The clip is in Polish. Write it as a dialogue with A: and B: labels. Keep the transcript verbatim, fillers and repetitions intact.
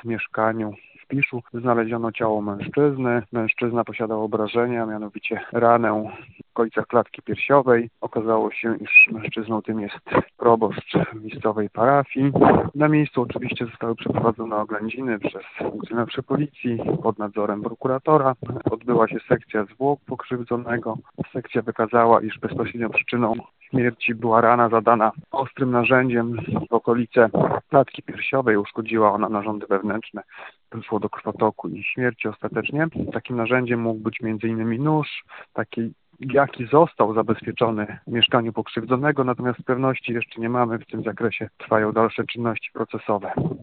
A: mieszkaniu w Piszu znaleziono ciało mężczyzny. Mężczyzna posiadał obrażenia, mianowicie ranę w okolicach klatki piersiowej. Okazało się, iż mężczyzną tym jest proboszcz miejscowej parafii. Na miejscu oczywiście zostały przeprowadzone oględziny przez funkcjonariuszy policji pod nadzorem prokuratora. Odbyła się sekcja zwłok pokrzywdzonego. Sekcja wykazała, iż bezpośrednią przyczyną śmierci była rana zadana ostrym narzędziem w okolice klatki piersiowej. Uszkodziła ona narządy wewnętrzne. Doszło do krwotoku i śmierci ostatecznie. Takim narzędziem mógł być między innymi nóż, taki jaki został zabezpieczony w mieszkaniu pokrzywdzonego, natomiast pewności jeszcze nie mamy. W tym zakresie trwają dalsze czynności procesowe.